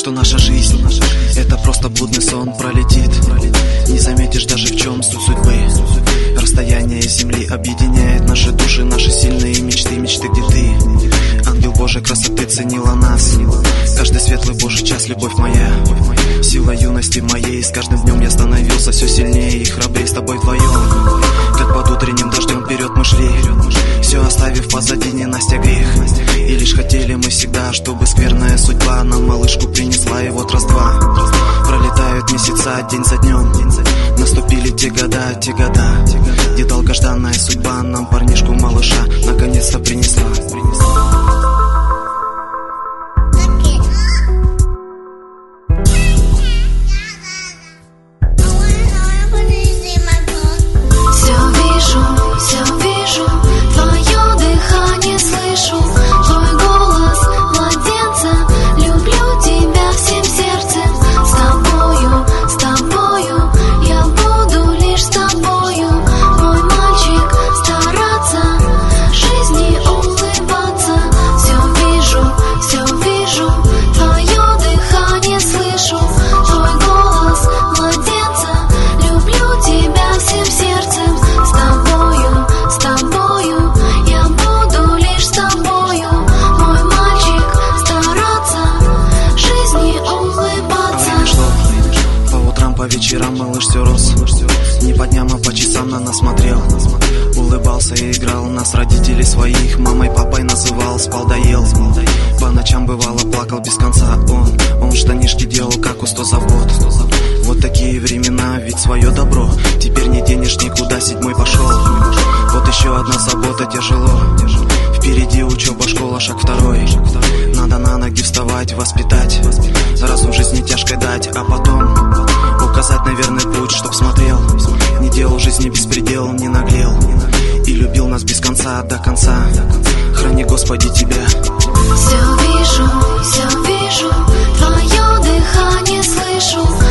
что наша жизнь — это просто блудный сон пролетит. Не заметишь даже в чем суть судьбы. Расстояние земли объединяет наши души, наши сильные мечты, мечты, где ты. Ангел Божий красоты ценила нас. Каждый светлый Божий час, любовь моя. Сила юности моей, с каждым днем я становился все сильнее и храбрее с тобой вдвоем. Как под утренним дождем вперед мы шли, все оставив позади ненастья грех. И лишь хотели мы всегда, чтобы скверная судьба нам малышку принесла, и вот раз-два пролетают месяца день за днем. Наступили те года, где долгожданная судьба нам парнишку малыша наконец-то принесла. По вечерам малыш все рос, не по дням, а по часам на нас смотрел. Улыбался и играл нас родителей своих, мамой, папой называл, спал, доел. По ночам бывало плакал без конца он штанишки делал, как у 100 завод. Вот такие времена, ведь свое добро теперь не денешь никуда, 7-й пошел. Вот еще одна забота, тяжело. Впереди учеба, школа, шаг 2. Надо на ноги вставать, воспитать, разум жизни тяжкой дать, а потом указать на верный путь, чтоб смотрел, не делал жизни беспредел, не наглел и любил нас без конца до конца. Храни, Господи, тебя. Все вижу, твое дыхание слышу.